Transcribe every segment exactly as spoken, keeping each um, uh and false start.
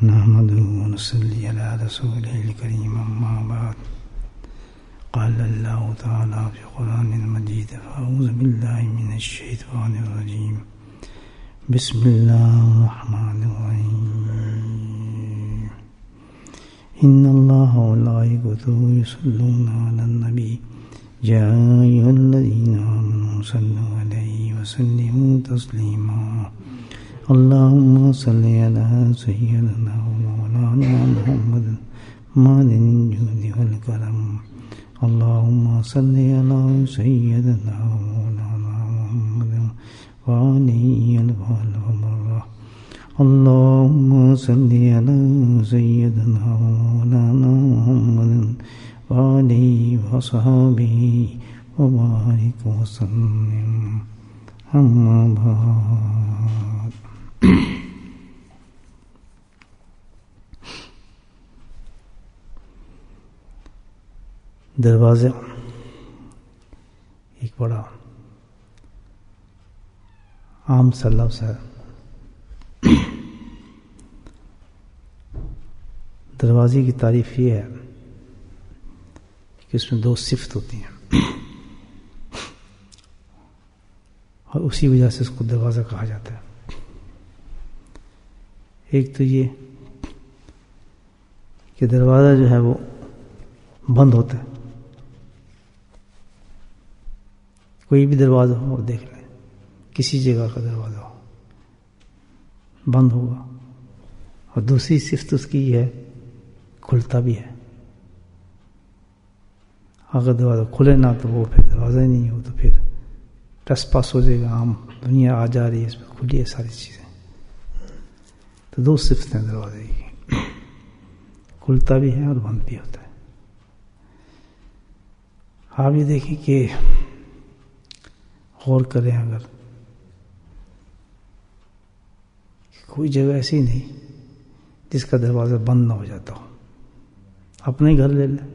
نحمده ونصلي على رسوله الكريم أما بعد قال الله تعالى في القرآن المجيد فأعوذ بالله من الشيطان الرجيم بسم الله الرحمن الرحيم إن الله وملائكته يصلون على النبي يا أيها الذين آمنوا صلوا عليه وسلموا تسليما اللهم صل على سيدنا ومولانا محمد مالك الجود والكرم اللهم صل على سيدنا ومولانا محمد وعلي الفضل اللهم صل على سيدنا ومولانا محمد وعلي وصحبه وبارك وسلم أما بعد دروازہ ایک بڑا عام سا لفظ ہے. دروازے کی تعریف یہ ہے کہ اس میں دو صفت ہوتی ہیں اور اسی وجہ سے اس کو دروازہ کہا جاتا ہے. ایک تو یہ کہ دروازہ جو ہے وہ بند ہوتا ہے. کوئی بھی دروازہ ہو دیکھ لیں, کسی جگہ کا دروازہ ہو بند ہوگا. اور دوسری صفت اس کی یہ ہے کھلتا بھی ہے. اگر دروازہ کھلے نہ تو وہ پھر دروازہ ہی نہیں ہو, تو پھر ٹس پاس ہو جائے گا. عام دنیا آ جا رہی ہے, اس میں کھلی ہے ساری چیزیں. تو دو صفتیں دروازے کی, کھلتا بھی ہے اور بند بھی ہوتا ہے. آپ یہ دیکھیں کہ غور کریں, اگر کوئی جگہ ایسی نہیں جس کا دروازہ بند نہ ہو جاتا ہو. اپنے ہی گھر لے لیں,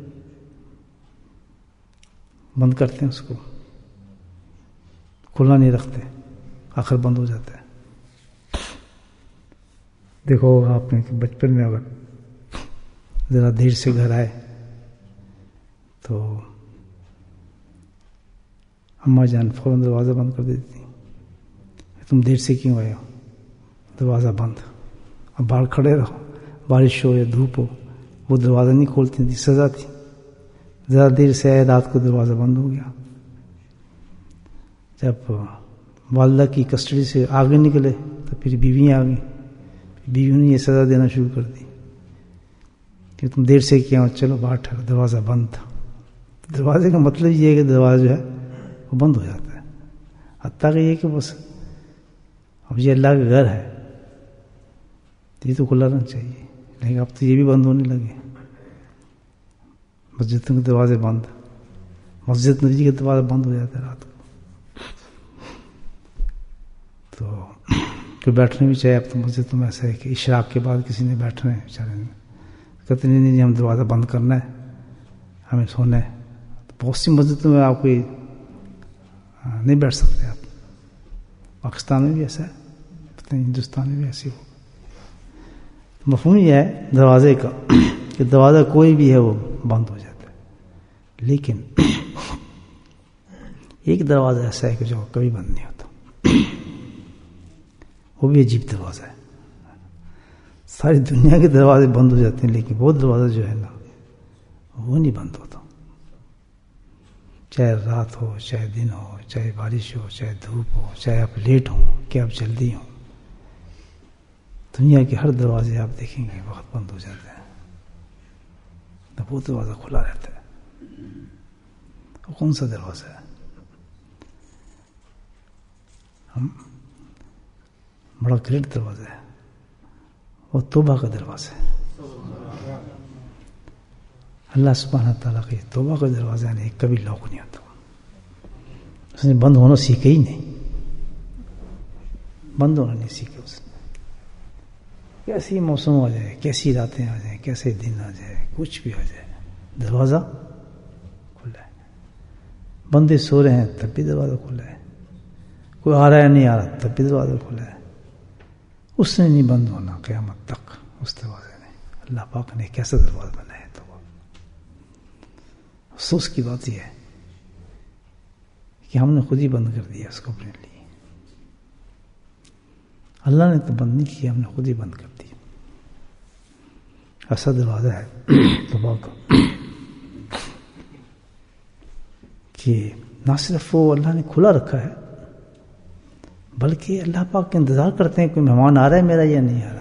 بند کرتے ہیں اس کو, کھلا نہیں رکھتے, آخر بند ہو جاتا ہے. دیکھو آپ نے کہ بچپن میں اگر ذرا دیر سے گھر آئے تو اماں جان فوراً دروازہ بند کر دیتی. تم دیر سے کیوں آئے ہو؟ دروازہ بند. اب باہر کھڑے رہو, بارش ہو یا دھوپ ہو, وہ دروازہ نہیں کھولتی تھی, سزا تھی. ذرا دیر سے آئے, رات کو دروازہ بند ہو گیا. جب والدہ کی کسٹڈی سے آگے نکلے تو پھر بیویاں آ گئیں. بیویوں نے یہ سزا دینا شروع کر دی کہ تم دیر سے کیا ہو, چلو باہر ٹھہرو, دروازہ بند تھا. دروازے کا مطلب یہ ہے کہ دروازہ جو ہے وہ بند ہو جاتا ہے. حتیٰ کہ یہ کہ بس اب یہ اللہ کا گھر ہے, یہ تو کھلا رہنا چاہیے, لیکن اب تو یہ بھی بند ہونے لگے. مسجدوں کے دروازے بند, مسجد نبی کے دروازہ بند ہو جاتا ہے رات کو. تو کوئی بیٹھنے بھی چاہے, اب تو مسجد میں ایسا ہے کہ اشراق کے بعد کسی نے بیٹھنا ہے, بیچارے نے کہتے نہیں نہیں ہم دروازہ بند کرنا ہے, ہمیں سونا ہے. بہت سی مسجدوں میں آپ کوئی نہیں بیٹھ سکتے. آپ پاکستان میں بھی ایسا ہے, پتہ نہیں ہندوستان میں بھی ایسی ہو. مفہوم یہ ہے دروازے کا کہ دروازہ کوئی بھی ہے وہ بند ہو جاتا ہے, لیکن ایک دروازہ ایسا ہے کہ جو کبھی بند نہیں ہوتا. وہ بھی عجیب دروازہ ہے. ساری دنیا کے دروازے بند ہو جاتے ہیں, لیکن وہ دروازہ جو ہے نا وہ نہیں بند ہوتا. چاہے رات ہو, چاہے دن ہو, چاہے بارش ہو, چاہے دھوپ ہو, چاہے آپ لیٹ ہوں کہ آپ جلدی ہوں, دنیا کے ہر دروازے آپ دیکھیں گے وقت بند ہو جاتے ہیں. تو وہ دروازہ کھلا رہتا ہے. وہ کون سا دروازہ ہے؟ ہم بڑا گریٹ دروازہ ہے, وہ توبہ کا دروازہ ہے. اللہ سبحانہ تعالیٰ کے توبہ کا دروازہ نہیں کبھی لاک نہیں ہوتا. اس نے بند ہونا سیکھا ہی نہیں, بند ہونا نہیں سیکھا اس نے. کیسی موسم آ جائے, کیسی راتیں آ جائیں, کیسے دن آ جائے, کچھ بھی آ جائے, دروازہ کھلا ہے. بندے سو رہے ہیں تب بھی دروازہ کھلا ہے, کوئی آ رہا ہے نہیں آ رہا تب بھی دروازہ کھلا ہے. اس نے نہیں بند ہونا قیامت تک. اس دروازے نے اللہ پاک نے کیسا دروازہ بنایا. تو افسوس کی بات یہ ہے کہ ہم نے خود ہی بند کر دیا اس کو اپنے لیے. اللہ نے تو بند نہیں کیا, ہم نے خود ہی بند کر دیا. ایسا دروازہ ہے توبہ کا کہ نہ صرف وہ اللہ نے کھلا رکھا ہے بلکہ اللہ پاک کے انتظار کرتے ہیں کوئی مہمان آ رہا ہے میرا یا نہیں آ رہا.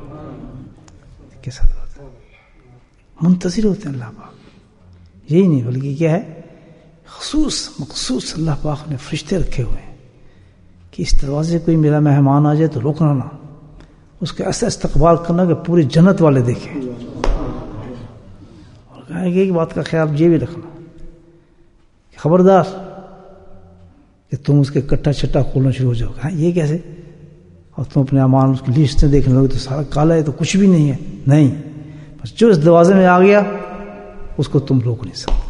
کیسا دروازہ ہے, منتظر ہوتے ہیں اللہ پاک. یہی نہیں بلکہ کیا ہے, خصوص مخصوص اللہ پاک نے فرشتے رکھے ہوئے ہیں کہ اس دروازے کوئی میرا مہمان آ جائے تو روکنا نہ, اس کا ایسا استقبال کرنا کہ پوری جنت والے دیکھیں. اور کہا کہ ایک بات کا خیال یہ بھی رکھنا کہ خبردار کہ تم اس کے کٹا چھٹا کھولنا شروع ہو جاؤ گے. ہاں یہ کیسے؟ اور تم اپنے امان اس کی لسٹیں دیکھنے لگے تو سارا کالا ہے تو کچھ بھی نہیں ہے. نہیں, بس جو اس دروازے میں آ گیا اس کو تم روک نہیں سکتے.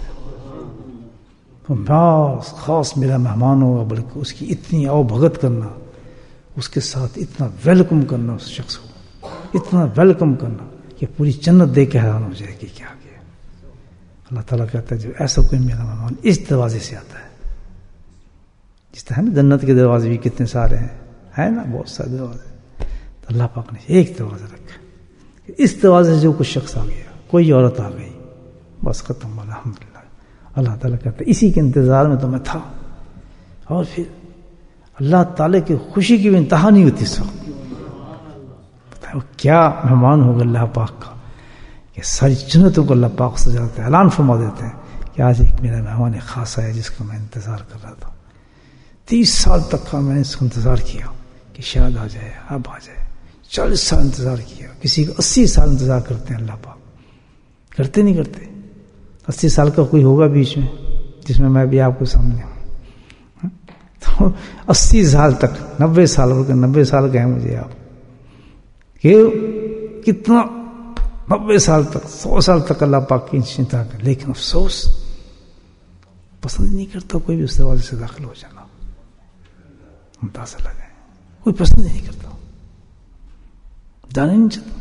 خاص خاص میرا مہمان ہوگا, بلکہ اس کی اتنی آؤ بھگت کرنا, اس کے ساتھ اتنا ویلکم کرنا, اس شخص کو اتنا ویلکم کرنا کہ پوری جنت دیکھ کے حیران ہو جائے کہ کیا کیا. اللہ تعالیٰ کہتا ہے جو ایسا کوئی میرا مہمان اس دروازے سے آتا ہے, جس طرح نا جنت کے دروازے بھی کتنے سارے ہیں, ہے نا بہت سارے دروازے, تو اللہ پاک نے ایک دروازہ رکھا کہ اس دروازے سے جو کوئی شخص آ گیا, کوئی عورت آ گئی, بس ختم, الحمدللہ. اللہ تعالیٰ کہتا ہے اسی کے انتظار میں تو میں تھا. اور پھر اللہ تعالیٰ کی خوشی کی بھی انتہا نہیں ہوتی اس وقت. وہ کیا مہمان ہوگا اللہ پاک کا کہ ساری جنتوں کو اللہ پاک سجاتے ہیں, اعلان فرما دیتے ہیں کہ آج ایک میرا مہمان خاص ہے جس کا میں انتظار کر رہا تھا. تیس سال تک کا میں نے اس کا انتظار کیا کہ شاید آ جائے, اب آ جائے. چالیس سال انتظار کیا, کسی کا اسی سال انتظار کرتے ہیں اللہ پاک. کرتے نہیں کرتے؟ اسی سال کا کوئی ہوگا بیچ میں جس میں میں بھی آپ کو سامنے ہوں, تو اسی سال تک, نبے سال ہو گئے, نبے سال گئے مجھے آپ کہ کتنا, نبے سال تک, سو سال تک اللہ پاک کی چنتا کر. لیکن افسوس پسند نہیں کرتا کوئی بھی اس دروازے سے داخل ہو جانا. اندازہ لگائے کوئی پسند نہیں کرتا, جانے نہیں چاہتا,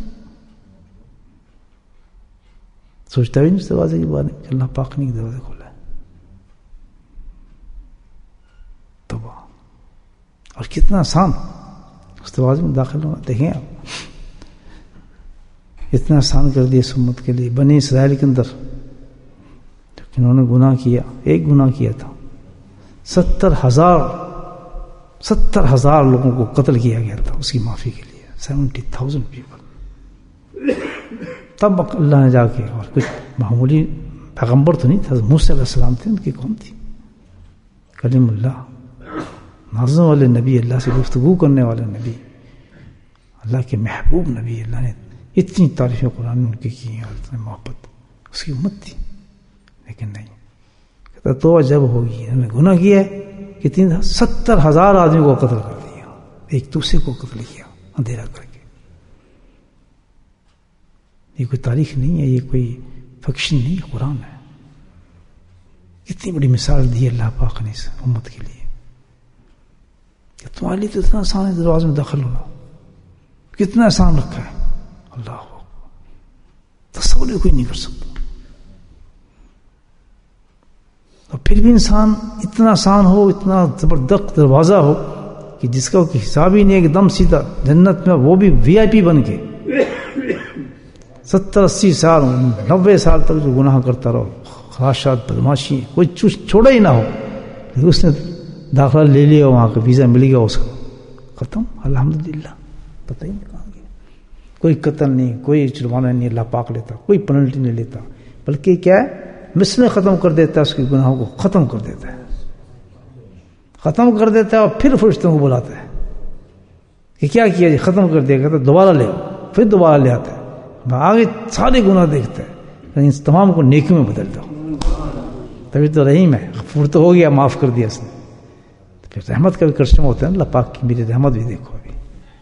سوچتا بھی نہیں اس دروازے کے بارے میں کہ اللہ پاک نے دروازہ کھولا ہے. توبہ. اور کتنا آسان اس دروازے میں داخل ہونا. دیکھیں آپ, اتنا آسان کر دیا اس امت کے لیے. بنی اسرائیل کے اندر انہوں نے گناہ کیا, ایک گناہ کیا تھا, ستر ہزار ستر ہزار لوگوں کو قتل کیا گیا تھا اس کی معافی کے لیے. Seventy thousand people. تب اللہ نے جا کے, اور کچھ معمولی پیغمبر تو نہیں تھا, موسیٰ علیہ السلام تھے, ان کی قوم تھی, کلیم اللہ, نازوں والے نبی, اللہ سے گفتگو کرنے والے نبی, اللہ کے محبوب نبی. اللہ نے اتنی تعریفیں قرآن ان کی کی ہیں, اور اتنی محبت, اس کی امت تھی. لیکن نہیں, کہتا تو جب ہوگی, انہوں نے گناہ کیا ہے, کتنی ستر ہزار آدمی کو قتل کر دیا, ایک دوسرے کو قتل کیا اندھیرا کر کے. یہ کوئی تاریخ نہیں ہے, یہ کوئی فکشن نہیں, قرآن ہے. کتنی بڑی مثال دی اللہ پاک نے اس امت کے لیے کہ تمہارے لیے تو اتنا آسان ہے دروازے میں داخل ہونا, کتنا آسان رکھا ہے. اللہ تصور کوئی نہیں کر سکتا. اور پھر بھی انسان اتنا آسان ہو, اتنا زبردست دروازہ ہو کہ جس کا کوئی حساب ہی نہیں, ایک دم سیدھا جنت میں, وہ بھی وی آئی پی بن کے ستر اسی سال نبے سال تک جو گناہ کرتا رہو, خراشات, بدماشی, کوئی چوز چھوڑا ہی نہ ہو, اس نے داخلہ لے لیا, وہاں کا ویزا مل گیا اس کو, ختم, الحمدللہ. پتہ ہی نہیں کہاں گیا. کوئی قتل نہیں, کوئی جرمانہ نہیں اللہ پاک لیتا, کوئی پنلٹی نہیں لیتا, بلکہ کیا ہے, مثلیں ختم کر دیتا ہے, اس کے گناہوں کو ختم کر دیتا ہے, ختم کر دیتا ہے. اور پھر فرشتوں کو بلاتا ہے کہ کیا کیا جی, ختم کر دیا, کہتا دوبارہ لے, پھر دوبارہ لے آتا ہے, آگے سارے گناہ دیکھتا ہے, لیکن اس تمام کو نیکی میں بدلتا ہوں. تبھی تو رحیم ہے, غفور تو ہو گیا, معاف کر دیا اس نے. پھر رحمت کا بھی کرشمہ ہوتا ہے, اللہ پاک کی میری رحمت بھی دیکھو. ابھی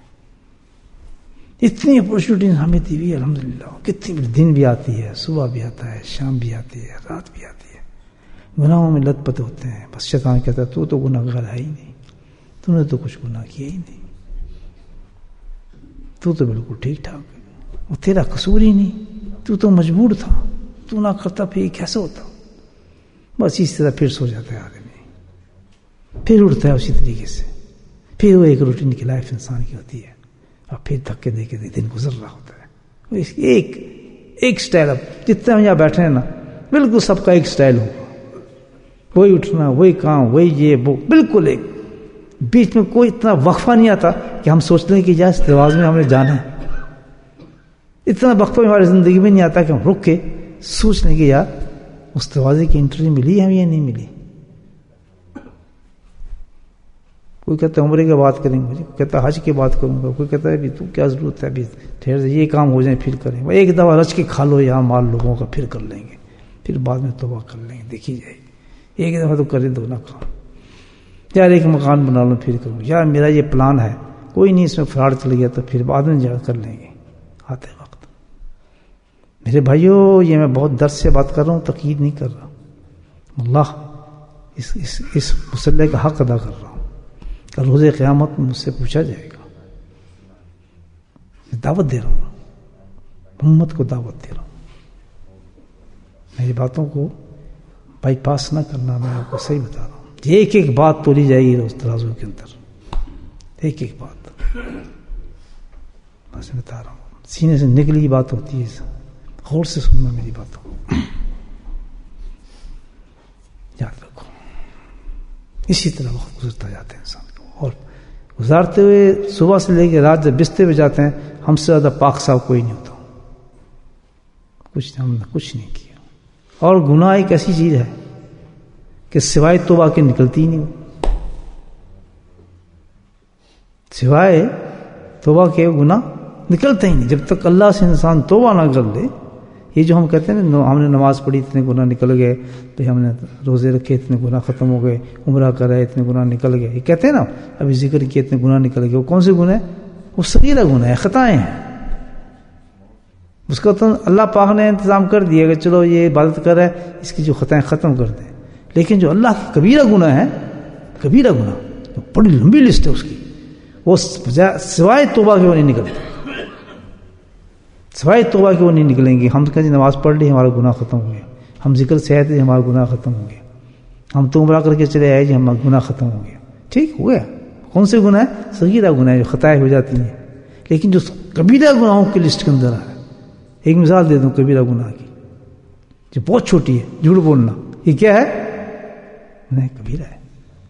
اتنی اپرچونیٹی ہمیں دی ہوئی الحمدللہ. کتنی بڑی دن بھی آتی ہے, صبح بھی آتا ہے, شام بھی آتی ہے, رات بھی آتی ہے, گناہوں میں لت پت ہوتے ہیں. بس شیطان کہتا ہے تو تو گناہ گار ہے ہی نہیں, تو نے تو کچھ گناہ کیا ہی نہیں, تو تو بالکل ٹھیک ٹھاک ہے. وہ تیرا قصور ہی نہیں, تو تو مجبور تھا, تو نہ کرتا پھر یہ کیسے ہوتا. بس اس طرح پھر سو جاتا ہے آدمی, پھر اٹھتا ہے اسی طریقے سے, پھر وہ ایک روٹین کی لائف انسان کی ہوتی ہے, اور پھر دھکے دے کے دن گزر رہا ہوتا ہے. ایک ایک سٹائل, اب جتنے ہم یہاں بیٹھے ہیں نا, بالکل سب کا ایک سٹائل ہوگا, وہی اٹھنا, وہی کام, وہی یہ وہ, بالکل ایک. بیچ میں کوئی اتنا وقفہ نہیں آتا کہ ہم سوچ لیں کہ یار اس دروازے میں ہم نے جانا ہے. اتنا وقفہ ہماری زندگی میں نہیں آتا کہ ہم رک کے سوچ لیں کہ یار اس دروازے کی انٹری ملی ہمیں یا نہیں ملی. کوئی کہتا ہے عمرے کی بات کریں گے, کوئی کہتا ہے حج کی بات کروں گا, کوئی کہتا ہے ابھی تو کیا ضرورت ہے, ابھی ٹھہر یہ کام ہو جائیں پھر کریں. ایک دفعہ رچ کے کھا لو یہاں مال لوگوں کا, پھر کر لیں گے, پھر بعد میں توبہ کر لیں گے, دیکھی جائے گی. ایک دفعہ تو کریں دو نہ کام, یار ایک مکان بنا لوں پھر کروں, یار میرا یہ پلان ہے, کوئی نہیں اس میں فراڈ چل گیا تو پھر بعد میں جا کر لیں گے آتے وقت. میرے بھائیوں, یہ میں بہت درد سے بات کر رہا ہوں, تقید نہیں کر رہا. اللہ اس اس اس مسئلے کا حق ادا کر رہا ہوں. کل روز قیامت میں مجھ سے پوچھا جائے گا. میں دعوت دے رہا ہوں, امت کو دعوت دے رہا ہوں. میری باتوں کو بائی پاس نہ کرنا, میں آپ کو صحیح بتا رہا ہوں. ایک ایک بات تولی جائے گی اس ترازو کے اندر, ایک ایک بات میں بتا رہا ہوں. سینے سے نکلی بات ہوتی ہے, غور سے سننا میری باتوں کو, یاد رکھو. اسی طرح وقت گزرتا جاتا ہے انسان کو, اور گزارتے ہوئے صبح سے لے کے رات جب بستر پہ جاتے ہیں, ہم سے زیادہ پاک صاحب کوئی نہیں ہوتا. کچھ ہم نے کچھ نہیں کیا. اور گناہ ایک ایسی چیز ہے کہ سوائے توبہ کے نکلتی ہی نہیں, سوائے توبہ کے گناہ نکلتے ہی نہیں. جب تک اللہ سے انسان توبہ نہ کر لے, یہ جو ہم کہتے ہیں نا, ہم نے نماز پڑھی اتنے گناہ نکل گئے, پھر ہم نے روزے رکھے اتنے گناہ ختم ہو گئے, عمرہ کرے اتنے گناہ نکل گئے, یہ کہتے ہیں نا, ابھی ذکر کیے اتنے گناہ نکل گئے. وہ کون سے گناہ ہیں؟ وہ صغیرہ گناہ ہیں, خطائیں ہیں. اس کا تو اللہ پاک نے انتظام کر دیا کہ چلو یہ عبادت کر رہا ہے, اس کی جو خطائیں ختم کر دیں. لیکن جو اللہ کی کبیرہ گناہ ہے, کبیرہ گناہ بڑی لمبی لسٹ ہے اس کی, وہ سوائے توبہ کے وہ نہیں نکلتے, سوائے توبہ کے وہ نہیں نکلیں گے. ہم کہیں جی نماز پڑھ لی ہمارا گناہ ختم ہو گیا, ہم ذکر سے آئے تھے ہمارا گناہ ختم ہو گیا, ہم تو عمرہ کر کے چلے آئے جی ہمارا گناہ ختم ہو گیا. ٹھیک ہو گیا. کون سے گناہ ہے؟ صغیرہ گناہ جو خطائیں ہو جاتی ہیں. لیکن جو کبیرہ گناہوں کی لسٹ کے اندر ہے, ایک مثال دے دوں کبیرہ گناہ کی, جو بہت چھوٹی ہے, جھوٹ بولنا. یہ کیا ہے؟ نہیں, کبیرہ ہے.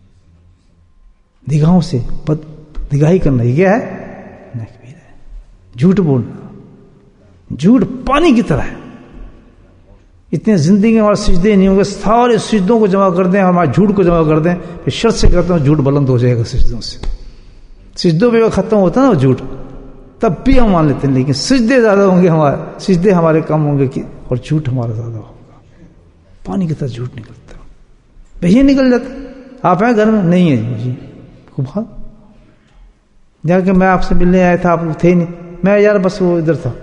نگاہوں سے بد نگاہی کرنا, یہ کیا ہے؟ نہیں, کبیرہ ہے. جھوٹ بولنا, جھوٹ پانی کی طرح ہے. اتنے زندگی میں ہمارے سجدے نہیں ہوں گے, سارے سجدوں کو جمع کر دیں, ہمارے جھوٹ کو جمع کر دیں, پھر شرط سے کرتے ہیں جھوٹ بلند ہو جائے گا سجدوں سے. سجدوں پہ ختم ہوتا ہے نا وہ جھوٹ, تب بھی ہم مان لیتے ہیں. لیکن سجدے زیادہ ہوں گے ہمارے, سجدے ہمارے کم ہوں گے کہ, اور جھوٹ ہمارا زیادہ ہوگا. پانی کی طرح جھوٹ نکلتا ہے, بھئی نکل جاتا. آپ ہیں گھر میں نہیں ہے جی, خوب جا کے میں آپ سے ملنے آیا تھا, آپ تھے نہیں, میں یار بس وہ ادھر تھا.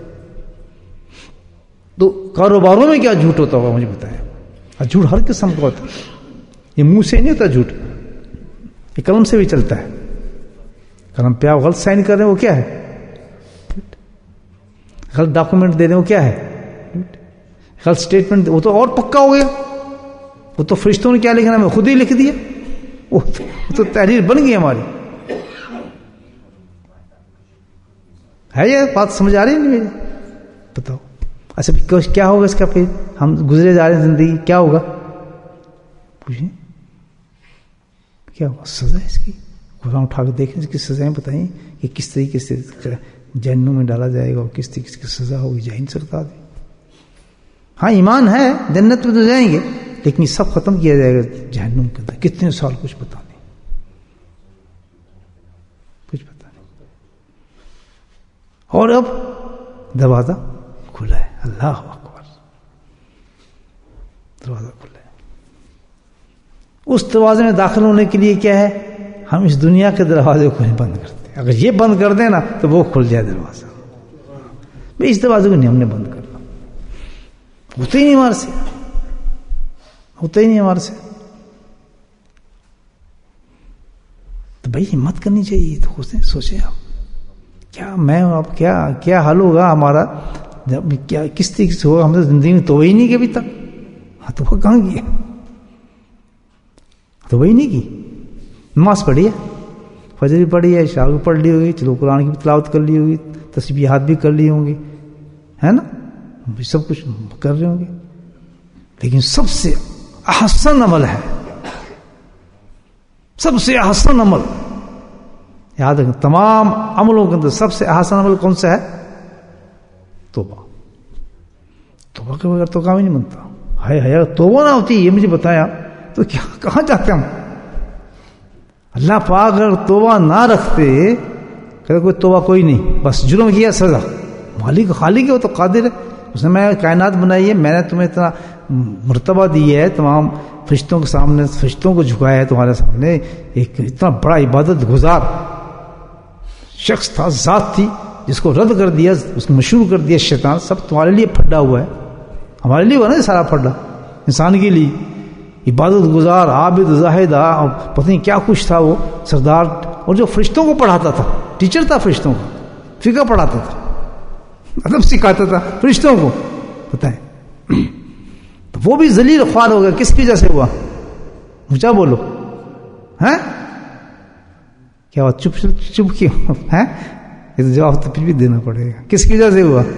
تو کاروباروں میں کیا جھوٹ ہوتا ہوگا مجھے بتایا. جھوٹ ہر قسم کا ہوتا ہے, یہ منہ سے نہیں ہوتا جھوٹ, یہ قلم سے بھی چلتا ہے. قلم پہ آپ غلط سائن کر رہے ہیں, وہ کیا ہے؟ غلط ڈاکومنٹ دے رہے ہیں, وہ کیا ہے؟ غلط سٹیٹمنٹ, وہ تو اور پکا ہو گیا. وہ تو فرشتوں نے کیا لکھنا, میں خود ہی لکھ دیا, وہ تو تحریر بن گئی ہماری. ہے یہ بات سمجھ آ رہی ہے میری؟ بتاؤ. اچھا کیا ہوگا اس کا, پھر ہم گزرے جا رہے ہیں زندگی, کیا ہوگا پوچھیں, کیا ہوگا؟ سزا اس کی. قرآن اٹھا کے دیکھیں اس کی سزائیں بتائیں کہ کس طریقے سے جہنم میں ڈالا جائے گا, اور کس طریقے کی سزا ہوگی. جا ہی نہیں سکتا آدمی. ہاں ایمان ہے, جنت میں تو جائیں گے, لیکن یہ سب ختم کیا جائے گا جہنم کے اندر. کتنے سال کچھ پتا نہیں, کچھ پتا نہیں. اور اب دروازہ کھلا ہے. اللہ اکبر, دروازہ کھلا ہے. اس دروازے میں داخل ہونے کے لیے کیا ہے, ہم اس دنیا کے دروازے کو نہیں بند کرتے. اگر یہ بند کر دیں نا تو وہ کھل جائے دروازہ. بھائی اس دروازے کو نہیں ہم نے بند کرنا, ہوتے ہی نہیں ہمارے سے, ہوتا ہی نہیں ہمارے سے. تو بھائی ہمت کرنی چاہیے. تو سوچیں سوچیں آپ کیا میں اب کیا کیا حل ہوگا ہمارا جب کیا کس طریقے سے ہوگا؟ ہم نے زندگی میں توبہ ہی نہیں کی ابھی تک. ہاں توبہ کہاں کی ہے؟ توبہ ہی نہیں کی. نماز پڑھی ہے, فجر بھی پڑھی ہے, عشاء بھی پڑھ لی ہوگی, چلو قرآن کی بھی تلاوت کر لی ہوگی, تسبیحات بھی کر لی ہوں گی, ہے نا, سب کچھ کر رہے ہوں گے. لیکن سب سے احسن عمل ہے, سب سے احسن عمل, یاد رکھیں تمام عملوں کے اندر سب سے احسن عمل کون سا ہے؟ توبہ. توبہ کے بغیر تو کام ہی نہیں بنتا. ہے ہے توبہ نہ ہوتی یہ مجھے بتایا تو کیا کہاں جاتے ہم؟ اللہ پاک اگر توبہ نہ رکھتے, کہ کوئی توبہ کوئی نہیں, بس جرم کیا سزا. مالک خالق ہے, وہ تو قادر ہے, اس نے میں کائنات بنائی ہے, میں نے تمہیں اتنا مرتبہ دی ہے, تمام فرشتوں کے سامنے فرشتوں کو جھکایا ہے تمہارے سامنے. ایک اتنا بڑا عبادت گزار شخص تھا, ذات تھی, جس کو رد کر دیا, اس کو مشہور کر دیا شیطان. سب تمہارے لیے پھڈا ہوا ہے, ہمارے لیے ہوا نا سارا پھڈا, انسان کے لیے. عبادت گزار, عابد, زاہد, پتہ نہیں کیا کچھ تھا وہ سردار, اور جو فرشتوں کو پڑھاتا تھا, ٹیچر تھا فرشتوں کا, فقہ پڑھاتا تھا, ادب سکھاتا تھا فرشتوں کو, پتہ ہے. تو وہ بھی ذلیل خوار ہو گیا. کس کی وجہ سے ہوا؟ اونچا بولو, ہیں کیا ہوا؟ چپ چپ کیوں ہیں؟ یہ تو جواب تو پھر بھی دینا پڑے گا. کس کی وجہ سے ہوا؟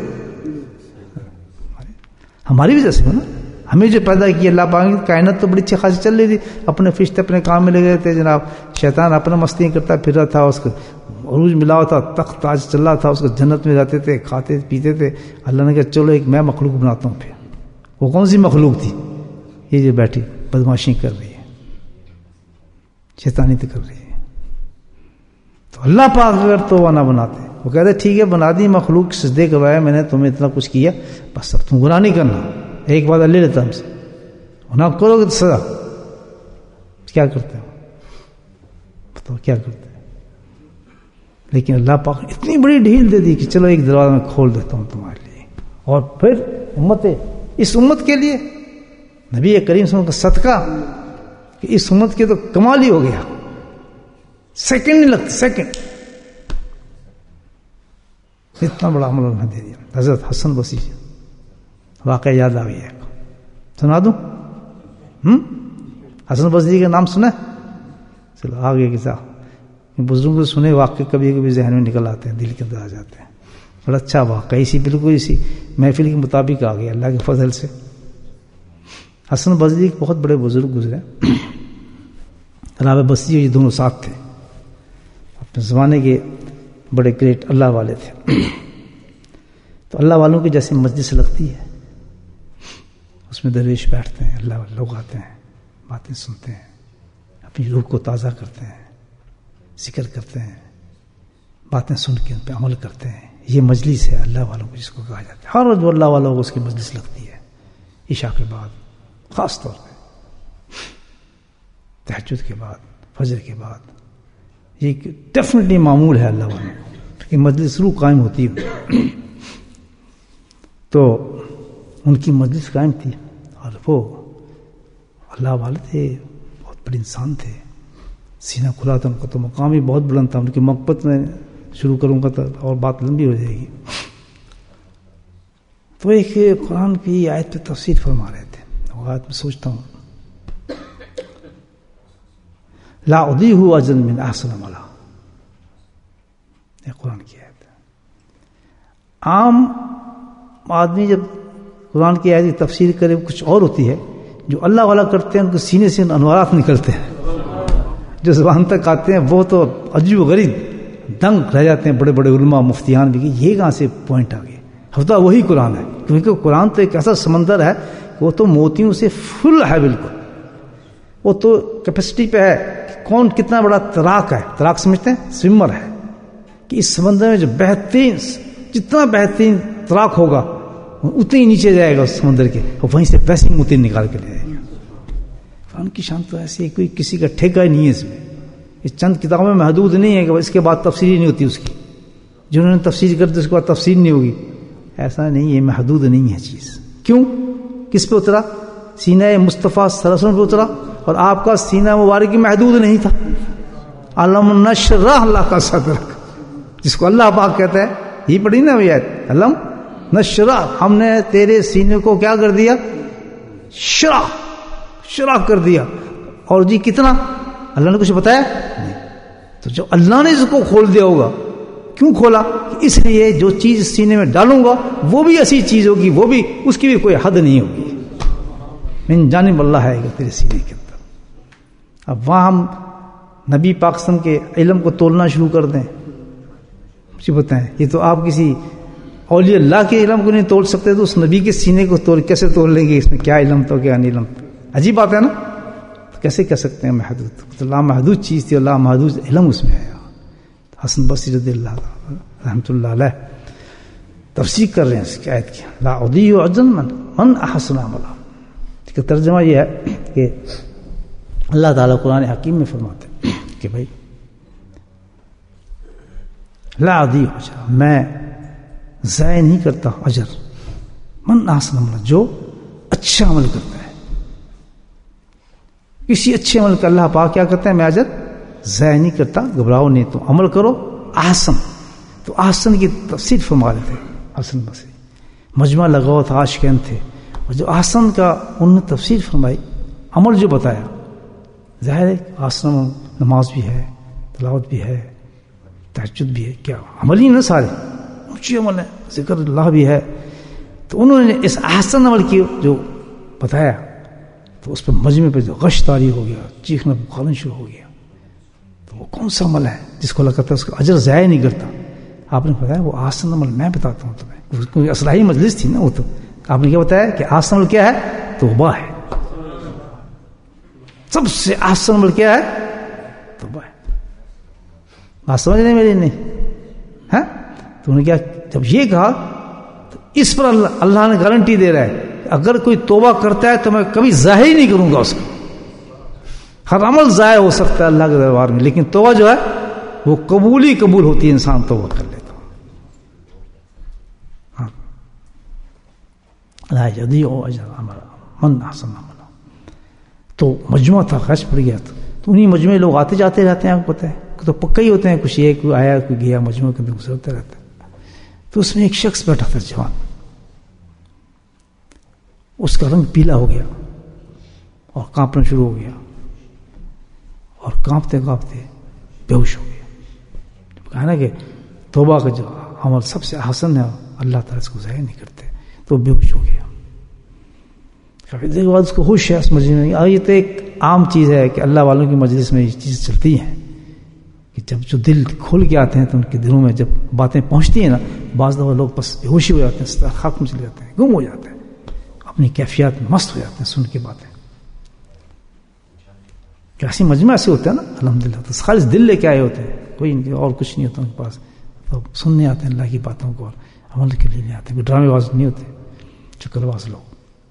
ہماری وجہ سے ہوا نا. ہمیں جو پیدا کیا اللہ پاک, کائنات تو بڑی اچھی خاصی چل رہی تھی, اپنے فرشتے اپنے کام میں لگے تھے جناب. شیطان اپنا مستیاں کرتا پھر رہا تھا, اس کو عروج ملا ہوا تھا, تخت تاج چل رہا تھا, اس کو جنت میں رہتے تھے, کھاتے پیتے تھے. اللہ نے کہا چلو ایک میں مخلوق بناتا ہوں. پھر وہ کون سی مخلوق تھی؟ یہ جو بیٹھی بدماشی کر رہی ہے, شیطانی تو کر رہی ہے. تو اللہ پاک اگر توبہ نہ بناتے, وہ کہتے ٹھیک ہے بنا دی مخلوق, سجدے کروایا میں نے, تمہیں اتنا کچھ کیا, بس اب تم گناہ نہیں کرنا. ایک بات لے لیتا ہم سے, گناہ کرو گے تو سزا. کیا کرتے ہو بتاؤ, کیا کرتے ہیں؟ لیکن اللہ پاک نے اتنی بڑی ڈھیل دے دی کہ چلو ایک دروازہ میں کھول دیتا ہوں تمہارے لیے. اور پھر امت, اس امت کے لیے نبی کریم صلی اللہ علیہ وسلم کا صدقہ کہ اس امت کے تو کمال ہی ہو گیا. سیکنڈ نہیں لگتا, سیکنڈ, اتنا بڑا عمل انہوں نے دے دیا. حضرت حسن بصری واقعہ یاد آ گیا, سنا دوں؟ ہم حسن بصری کا نام سنا؟ چلو آگے کے ساتھ بزرگوں سے سنے واقعے کبھی کبھی ذہن میں نکل آتے ہیں, دل کے اندر آ جاتے ہیں. بڑا اچھا واقعہ, اسی بالکل اسی محفل کے مطابق آ گیا اللہ کے فضل سے. حسن بصری بہت بڑے بزرگ گزرے, رابع بصری یہ دونوں ساتھ تھے, اپنے زمانے کے بڑے گریٹ اللہ والے تھے. تو اللہ والوں کی جیسے مجلس لگتی ہے, اس میں درویش بیٹھتے ہیں, اللہ والے لوگ آتے ہیں, باتیں سنتے ہیں, اپنی روح کو تازہ کرتے ہیں, ذکر کرتے ہیں, باتیں سن کے ان پہ عمل کرتے ہیں. یہ مجلس ہے اللہ والوں کو جس کو کہا جاتا ہے. ہر روز اللہ والوں کو اس کی مجلس لگتی ہے, عشاء کے بعد, خاص طور پہ تہجد کے بعد, فجر کے بعد. یہ ڈیفینیٹلی معمول ہے اللہ والوں کو کہ مجلس روح قائم ہوتی ہے. تو ان کی مجلس قائم تھی, اور وہ اللہ والے تھے, بہت بڑے انسان تھے, سینہ کھلا تھا ان کا, تو مقام بھی بہت بلند تھا. ان کی محبت میں شروع کروں گا تو اور بات لمبی ہو جائے گی. تو ایک قرآن کی آیت پہ تفسیر فرما رہے تھے, وہ آیت میں سوچتا ہوں, لا اضیع اجرا من احسن عملا, یہ قرآن کی آیت ہے. عام آدمی جب قرآن کی آیت کی تفسیر کرے کچھ اور ہوتی ہے, جو اللہ والا کرتے ہیں ان کے سینے سے انوارات نکلتے ہیں, جو زبان تک آتے ہیں وہ تو عجیب و غریب دنگ رہ جاتے ہیں. بڑے بڑے علماء مفتیان بھی کہ یہ کہاں سے پوائنٹ آ گئے, ہوتا وہی قرآن ہے, کیونکہ قرآن تو ایک ایسا سمندر ہے, وہ تو موتیوں سے فل ہے بالکل. وہ تو کیپیسٹی پہ ہے, کون کتنا بڑا تراک ہے, تراک سمجھتے ہیں, سوئمر ہے, کہ اس سمندر میں جو بہترین, جتنا بہترین تراک ہوگا اتنے ہی نیچے جائے گا اس سمندر کے, اور وہیں سے ویسے موتی نکال کے لے جائے گا. قرآن کی شان تو ایسی ہے, کوئی کسی کا ٹھیکہ ہی نہیں ہے اس میں. اس چند کتابوں میں محدود نہیں ہے کہ اس کے بعد تفسیر نہیں ہوتی اس کی, جنہوں نے تفسیر کر دی اس کے بعد تفسیر نہیں ہوگی, ایسا نہیں ہے, محدود نہیں ہے چیز. کیوں؟ کس پہ اترا؟ سینہ مصطفیٰ صلی اللہ علیہ وسلم پہ اترا, اور آپ کا سینہ مبارک محدود نہیں تھا. علم نشرح اللہ کا صدرک, جس کو اللہ پاک کہتا ہے. یہ پڑھی نا یہ علم نشرح، ہم نے تیرے سینے کو کیا کر دیا؟ شرح، شرح کر دیا. اور جی کتنا؟ اللہ نے کچھ بتایا نہیں. تو جو اللہ نے اس کو کھول دیا ہوگا، کیوں کھولا؟ اس لیے جو چیز سینے میں ڈالوں گا وہ بھی ایسی چیز ہوگی، وہ بھی اس کی بھی کوئی حد نہیں ہوگی. من جانب اللہ ہے کہ تیرے سینے کے اندر. اب وہاں ہم نبی پاک صلی اللہ علیہ وسلم کے علم کو تولنا شروع کر دیں، مجھے بتائیں یہ تو آپ کسی اولیاء اللہ کے علم کو نہیں تول سکتے، تو اس نبی کے سینے کو تول کیسے تول لیں گے؟ اس میں کیا علم تو کیا نہیں علم. عجیب بات ہے نا. کیسے کہہ سکتے ہیں محدود؟ تو لامحدود چیز تھی، اللہ محدود علم اس میں ہے. حسن بصری رضی اللہ رحمۃ اللہ علیہ تفسیر کر رہے ہیں اس کی آیت کی، لا اضیع اجر من من احسن عملا. اس کا ترجمہ یہ ہے کہ اللہ تعالیٰ قرآن حکیم میں فرماتے ہیں کہ بھائی لا اضیع اجر، میں ضائع نہیں کرتا اجر من احسن عملا، جو اچھا عمل کرتا ہے. کسی اچھے عمل کا اللہ پاک کیا کرتا ہے؟ میں اجر ضائع نہیں کرتا. گھبراؤ نہیں، تو عمل کرو احسن. تو احسن کی تفسیر فرما رہے تھے حسن بصری. مجمع لگاؤ تھا، عاشقین تھے، اور جو احسن کا انہوں نے تفسیر فرمائی، عمل جو بتایا. ظاہر ہے احسن نماز بھی ہے، تلاوت بھی ہے، تہجد بھی ہے، کیا عمل ہی نا سارے اونچی عمل ہے، ذکر اللہ بھی ہے. تو انہوں نے اس احسن عمل کی جو بتایا، تو اس پہ مجمع پہ جو غش طاری ہو گیا، چیخنا پکارنا شروع ہو گیا. تو وہ کون سا عمل ہے جس کو اللہ کہتا ہے اس کا اجر ضائع نہیں کرتا؟ آپ نے بتایا وہ آسن عمل میں بتاتا ہوں تمہیں. کیونکہ اصلاحی مجلس تھی نا وہ. تو آپ نے کیا بتایا کہ آسن عمل کیا ہے؟ توبہ ہے. سب سے آسن عمل کیا ہے؟ توبہ ہے. بات سمجھ نہیں میری؟ نہیں ہے. تو انہوں نے کیا جب یہ کہا تو اس پر اللہ اللہ نے گارنٹی دے رہا ہے کہ اگر کوئی توبہ کرتا ہے تو میں کبھی ظاہر ہی نہیں کروں گا اس کو. ہر عمل ضائع ہو سکتا ہے اللہ کے دربار میں، لیکن توبہ جو ہے وہ قبول ہی قبول ہوتی ہے. انسان توبہ کر لیتا ہاں. لا یضیع اجر من احسن عملا. تو مجموعہ تھا، خش پڑ گیا. تو انہیں مجموعے لوگ آتے جاتے رہتے ہیں، آپ کو پتہ ہے تو پکا ہی ہوتے ہیں. کچھ یہ کوئی آیا کوئی گیا، مجموعے کے اندر گزرتا رہتا ہے. تو اس میں ایک شخص بیٹھا تھا جوان، اس کا رنگ پیلا ہو گیا اور کانپنا شروع ہو گیا، اور کانپتے کانپتے بے ہوش ہو گیا. کہا نا کہ توبہ کا جو عمل سب سے حسن ہے، اللہ تعالیٰ اس کو ضائع نہیں کرتے. تو بے ہوش ہو گیا. کافی دیر کے بعد اس کو ہوش ہے اس مجلس میں. یہ تو ایک عام چیز ہے کہ اللہ والوں کی مجلس میں یہ چیز چلتی ہے کہ جب جو دل کھل کے آتے ہیں تو ان کے دلوں میں جب باتیں پہنچتی ہیں نا، بعض دفعہ لوگ بس بے ہوشی ہو جاتے ہیں، خاک میں چلے جاتے ہیں، گم ہو جاتے ہیں، اپنی کیفیات میں مست ہو جاتے ہیں سن کے باتیں. کیسی مجمع سے ہوتا ہے نا الحمدللہ. تو خالص دل لے کے آئے ہوتے ہیں، کوئی ان کے اور کچھ نہیں ہوتا ان کے پاس. تو سننے آتے ہیں اللہ کی باتوں کو اور عمل کے لیے نہیں آتے. کوئی ڈرامے باز نہیں ہوتے، چکر باز لوگ.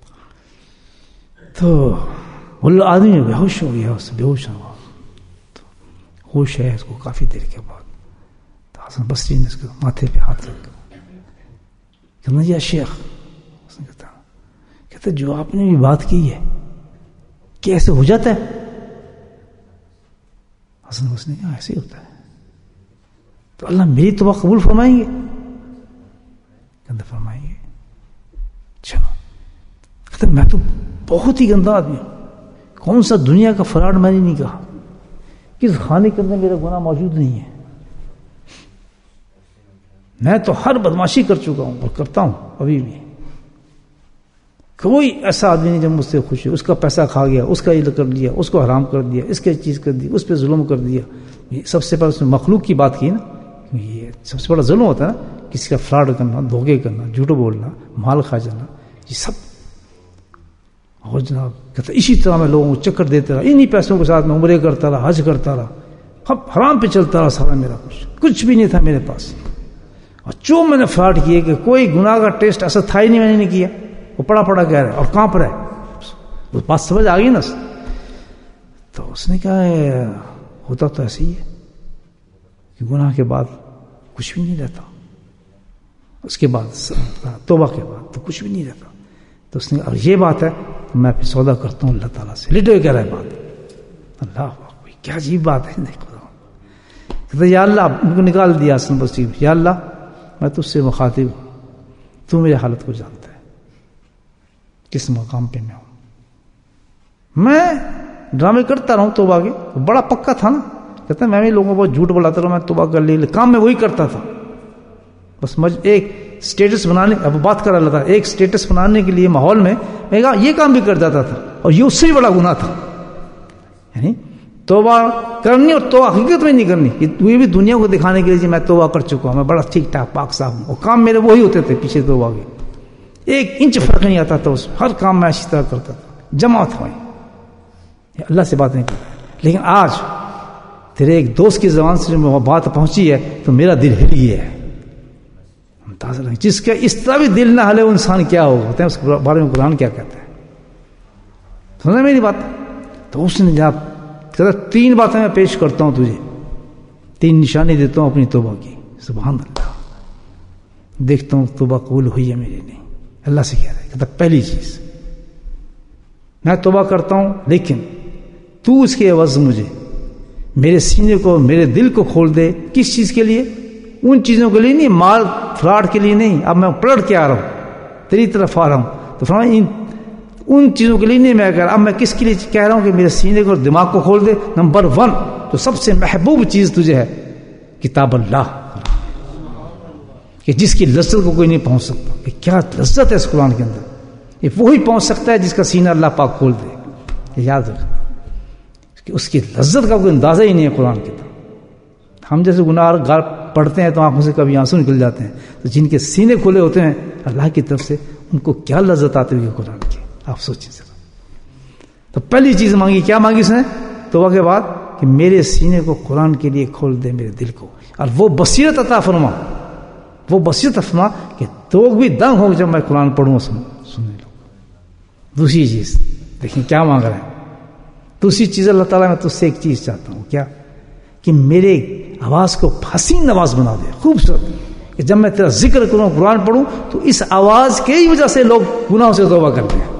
تو وہ آدمی بے ہوش ہو گیا، اس بے ہوش ہوا. تو ہوش ہے اس کو کافی دیر کے بعد. تو حسن بصری نے اس کے ماتھے پہ ہاتھ رکھا، کہنا یا شیخ، اس نے کہتا کہتا جو آپ نے بھی بات کی ہے کہ ایسے ہو جاتا ہے؟ حسن بصری نے کہا ایسے ہی ہوتا ہے. تو اللہ میری توبہ قبول فرمائیں گے؟ کہتا فرمائیں گے. اچھا. کہتا میں تو بہت ہی گندا آدمی ہوں، کون سا دنیا کا فراڈ میں نے نہیں کہا، کس خانے کے اندر میرا گناہ موجود نہیں ہے. میں تو ہر بدماشی کر چکا ہوں اور کرتا ہوں ابھی بھی. کوئی ایسا آدمی نہیں جب مجھ سے خوش ہے، اس کا پیسہ کھا گیا، اس کا یہ کر دیا، اس کو حرام کر دیا، اس کی چیز کر دی، اس پہ ظلم کر دیا. یہ سب سے پہلے اس نے مخلوق کی بات کی نا. یہ سب سے بڑا ظلم ہوتا ہے نا، کسی کا فراڈ کرنا، دھوکے کرنا، جھوٹ بولنا، مال کھا جانا، یہ سب. اور جناب کہتا اسی طرح میں لوگوں کو چکر دیتا رہا، انہی پیسوں کے ساتھ میں عمرے کرتا رہا، حج کرتا رہا، حرام پہ چلتا رہا سارا. میرا کچھ کچھ بھی نہیں تھا میرے پاس. اور جو میں نے فراڈ کیے کہ کوئی گناہ کا ٹیسٹ ایسا تھا ہی نہیں، میں نے نہیں کیا. وہ پڑا پڑا کہہ رہا ہے اور کہاں پر ہے، وہ بات سمجھ آ گئی نا. تو اس نے کہا ہوتا تو ایسے ہی ہے کہ گناہ کے بعد کچھ بھی نہیں رہتا، اس کے بعد توبہ کے بعد تو کچھ بھی نہیں رہتا. تو اس نے اگر یہ بات ہے تو میں پھر سودا کرتا ہوں اللہ تعالیٰ سے. لیٹے ہوئے کہہ رہا ہے بات. اللہ کیا عجیب بات ہے. دیکھو کہتے یا اللہ ان کو نکال دیا حسن بصری، یا اللہ میں تجھ سے مخاطب ہوں، تو میری حالت کو جانتا ہے کس مقام پہ میں ہوں. میں ڈرامے کرتا رہا ہوں توبہ کے، بڑا پکا تھا نا. کہتا ہے میں بھی لوگوں کو جھوٹ بلاتا رہا، میں توبہ کر لی، کام میں وہی کرتا تھا. بس مجھ ایک سٹیٹس بنانے، اب بات کر رہا تھا، ایک سٹیٹس بنانے کے لیے ماحول میں میں کہا یہ کام بھی کر جاتا تھا، اور یہ اس سے بھی بڑا گناہ تھا. یعنی توبہ کرنی اور توبہ حقیقت میں نہیں کرنی، یہ بھی دنیا کو دکھانے کے لیے میں توبہ کر چکا ہوں، میں بڑا ٹھیک ٹھاک پاک صاحب ہوں، اور کام میرے وہی ہوتے تھے پیچھے توبہ کے. ایک انچ فرق نہیں آتا تھا اس، ہر کام میں اچھی طرح کرتا تھا، جمع تھا میں اللہ سے بات نہیں کرتا. لیکن آج تیرے ایک دوست کی زبان سے جو بات پہنچی ہے تو میرا دل ہل گیا ہے. جس کا اس طرح بھی دل نہ ہلے وہ انسان کیا ہوگا، اس کے بارے میں قرآن کیا کہتا ہے، سمجھا میری بات. تو اس نے جب کہتا تین باتیں میں پیش کرتا ہوں تجھے، تین نشانی دیتا ہوں اپنی توبہ کی. سبحان اللہ، دیکھتا ہوں توبہ قبول ہوئی ہے میری نہیں. اللہ سے کہہ رہا ہے، کہتا پہلی چیز میں توبہ کرتا ہوں لیکن تو اس کے عوض مجھے میرے سینے کو، میرے دل کو کھول دے. کس چیز کے لیے؟ ان چیزوں کے لیے نہیں، مال فراڈ کے لیے نہیں. اب میں پلٹ کے آ رہا ہوں، تیری طرف آ رہا ہوں، تو فرمایا ان چیزوں کے لیے نہیں میں کہہ رہا. اب میں کس کے لیے کہہ رہا ہوں کہ میرے سینے کو اور دماغ کو کھول دے. نمبر ون تو سب سے محبوب چیز تجھے ہے کتاب اللہ، کہ جس کی لذت کو کوئی نہیں پہنچ سکتا. کہ کیا لذت ہے اس قرآن کے اندر، یہ وہی پہنچ سکتا ہے جس کا سینہ اللہ پاک کھول دے. یاد رکھنا کہ اس کی لذت کا کوئی اندازہ ہی نہیں ہے قرآن کی طرف. ہم جیسے گناہ گار پڑھتے ہیں تو آنکھوں سے کبھی آنسو نکل جاتے ہیں، تو جن کے سینے کھلے ہوتے ہیں اللہ کی طرف سے ان کو کیا لذت آتی ہوئی قرآن کی، آپ سوچیں ذرا. تو پہلی چیز مانگی، کیا مانگی اس نے توبہ کے بعد؟ کہ میرے سینے کو قرآن کے لیے کھول دے، میرے دل کو، اور وہ بصیرت عطا فرما، وہ بصیرت فرما کہ تو بھی دنگ ہو جب میں قرآن پڑھوں سننے لوں. دوسری چیز دیکھیں کیا مانگ رہے ہیں. دوسری چیز اللہ تعالیٰ میں تجھ سے ایک چیز چاہتا ہوں، کیا؟ کہ میرے آواز کو حسین نواز بنا دے، خوبصورت، کہ جب میں تیرا ذکر کروں، قرآن پڑھوں تو اس آواز کے ہی وجہ سے لوگ گناہوں سے توبہ کرتے ہیں.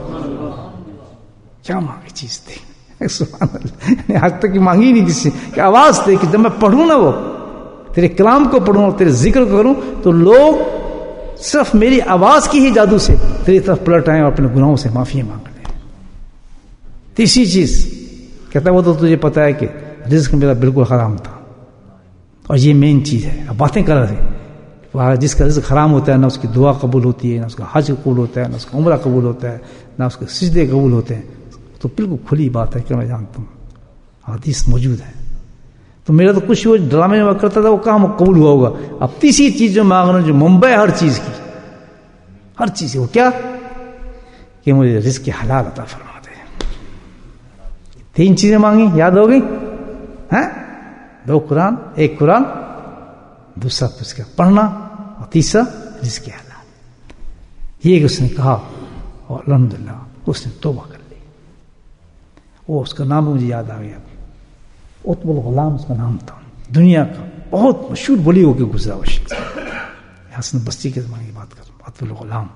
کیا مانگی چیز تھی، سبحان اللہ. آج تک کی مانگی نہیں کسی کہ آواز دے، کہ جب میں پڑھوں نا وہ تیرے کلام کو پڑھوں اور تیرے ذکر کو کروں تو لوگ صرف میری آواز کی ہی جادو سے تیری طرف پلٹ آئیں اور اپنے گناہوں سے معافی مانگ لیں. تیسری چیز کہتا ہے وہ تو تجھے پتا ہے کہ رزق میرا بالکل حرام تھا، اور یہ مین چیز ہے. اب باتیں کر رہے تھے، جس کا رزق حرام ہوتا ہے نہ اس کی دعا قبول ہوتی ہے، نہ اس کا حج قبول ہوتا ہے، نہ اس کا عمرہ قبول ہوتا ہے، نہ اس کے سجدے قبول ہوتے ہیں. تو بالکل کھلی بات ہے کہ میں جانتا ہوں، حدیث موجود ہے. تو میرا تو کچھ وہ ڈرامے میں کرتا تھا وہ کہاں قبول ہوا ہوگا. اب تیسری چیز جو مانگ رہا ہوں، جو ممبئی ہر چیز کی، ہر چیز وہ کیا؟ کہ مجھے رزق کی حلال عطا فرما دے. تین چیزیں مانگی، یاد ہو گئی؟ ہاں، دو قرآن، ایک قرآن، دوسرا اس کا پڑھنا، اور تیسرا رزق کی حلال. یہ کہ اس نے کہا اور الحمدللہ اس نے توبہ کر لی. وہ اس کا نام مجھے یاد آ گیا، عتب الغلام اس کا نام تھا. دنیا کا بہت مشہور بولی ہو کے گزرا وہ شخص. حسن بستی کے زمانے کی بات کر رہا ہوں، عتب الغلام.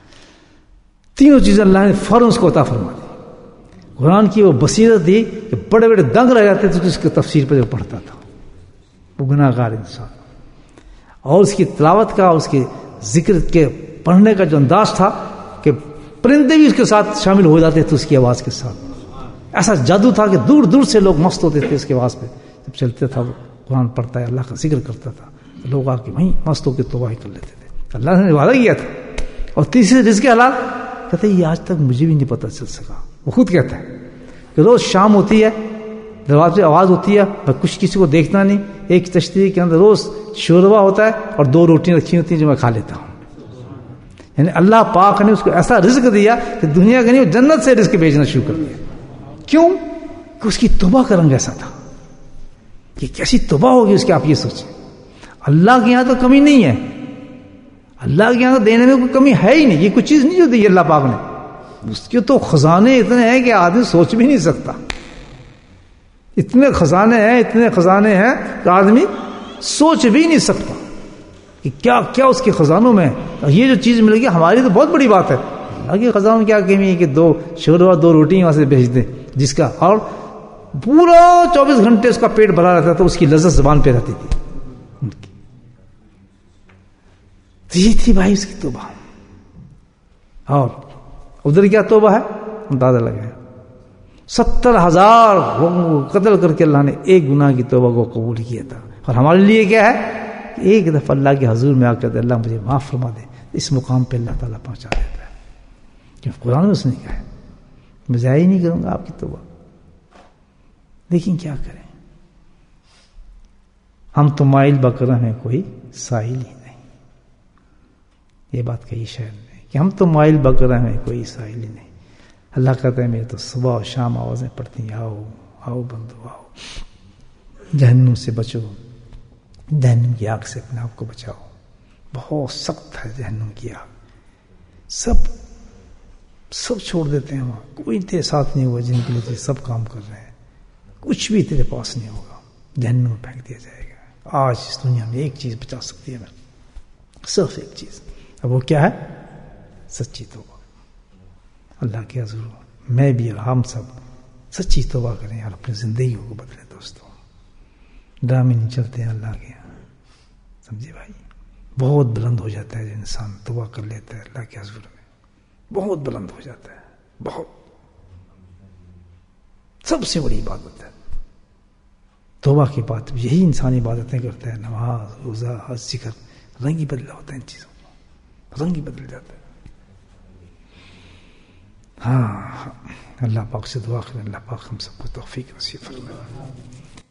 تینوں چیزیں اللہ نے فوراً اس کو عطا فرما دی. قرآن کی وہ بصیرت دی کہ بڑے بڑے دنگ رہ جاتے تھے اس کی تفسیر پہ جو پڑھتا تھا وہ گناہ گار انسان. اور اس کی تلاوت کا، اس کے ذکر کے پڑھنے کا جو انداز تھا کہ پرندے بھی اس کے ساتھ شامل ہو جاتے تھے اس کی آواز کے ساتھ. ایسا جادو تھا کہ دور دور سے لوگ مست ہوتے تھے اس کی آواز پہ. جب چلتے تھا وہ قرآن پڑھتا ہے، اللہ کا ذکر کرتا تھا، تو لوگ آ کے وہیں مست ہو کے توبہ کر لیتے تھے. اللہ نے وعدہ کیا تھا. اور تیسرے رزق حلال کہتے یہ آج تک مجھے بھی نہیں پتہ چل سکا. وہ خود کہتا ہے کہ روز شام ہوتی ہے، دروازے آواز ہوتی ہے، میں کچھ کسی کو دیکھتا نہیں، ایک تشتری کے اندر روز شوربہ ہوتا ہے اور دو روٹیاں رکھی ہوتی ہیں جو میں کھا لیتا ہوں. یعنی اللہ پاک نے اس کو ایسا رزق دیا کہ دنیا کا نہیں، وہ جنت سے رزق بھیجنا شروع کر دیا. کیوں؟ کہ اس کی توبہ کا رنگ ایسا تھا. کہ کیسی توبہ ہوگی اس کی، آپ یہ سوچیں. اللہ کے یہاں تو کمی نہیں ہے، اللہ کے یہاں تو دینے میں کوئی کمی ہے ہی نہیں. یہ کوئی چیز نہیں جو دی اللہ پاک نے. اس کے تو خزانے اتنے ہیں کہ آدمی سوچ بھی نہیں سکتا. اتنے خزانے ہیں، اتنے خزانے ہیں کہ آدمی سوچ بھی نہیں سکتا کہ کیا کیا اس کے خزانوں میں. یہ جو چیز ملے گی ہماری تو بہت بڑی بات ہے. اللہ کے خزانوں میں کیا کمی ہے کہ دو شوربہ دو روٹی وہاں سے بھیج دیں جس کا. اور پورا چوبیس گھنٹے اس کا پیٹ بھرا رہتا تھا، اس کی لذت زبان پہ رہتی تھی ان کی. یہ تھی بھائی اس کی توبہ. اور ادھر کیا توبہ ہے اندازہ لگے، ستر ہزار لوگوں کو قتل کر کے اللہ نے ایک گناہ کی توبہ کو قبول کیا تھا. اور ہمارے لیے کیا ہے، ایک دفعہ اللہ کے حضور میں آ کر اللہ مجھے معاف فرما دے، اس مقام پہ اللہ تعالیٰ پہنچا دیتا ہے. کیونکہ قرآن میں اس نے کہا ہے میں ضائع ہی نہیں کروں گا آپ کی توبہ. لیکن کیا کریں، ہم تو مائل بکرہ میں کوئی ساحل ہی نہیں. یہ بات کہی شاید نے کہ ہم تو مائل بکرہ میں کوئی ساحل ہی نہیں. اللہ کہتا ہے میرے تو صبح اور شام آوازیں پڑتی ہیں، آؤ آؤ بندو آؤ، جہنم سے بچو، جہنم کی آگ سے اپنے آپ کو بچاؤ. بہت سخت ہے جہنم کی آگ. سب سب چھوڑ دیتے ہیں وہاں، کوئی تیرے ساتھ نہیں ہوا جن کے لیے سب کام کر رہے ہیں، کچھ بھی تیرے پاس نہیں ہوگا، جہنم میں پھینک دیا جائے گا. آج اس دنیا میں ایک چیز بچا سکتی ہے میں، صرف ایک چیز، اب وہ کیا ہے؟ سچی توبہ. اللہ کے حضور میں بھی اور ہم سب سچی توبہ کریں اور اپنی زندگیوں کو بدلیں. دوستوں ڈرامے نہیں چلتے ہیں اللہ کے یہاں، سمجھے بھائی. بہت بلند ہو جاتا ہے جو انسان توبہ کر لیتا ہے اللہ کے حضور میں، بہت بلند ہو جاتا ہے. بہت سب سے بڑی عبادت ہے توبہ کی بات. یہی انسان عبادتیں کرتا ہے، نماز، روزہ، حج، ذکر، رنگ ہی بدلا ہوتا ہے ان چیزوں کا، رنگ ہی بدل جاتا ہے. ہاں اللہ پاک سے دعا کریں، اللہ پاک ہم سب کو توفیق نصیب فرمائے.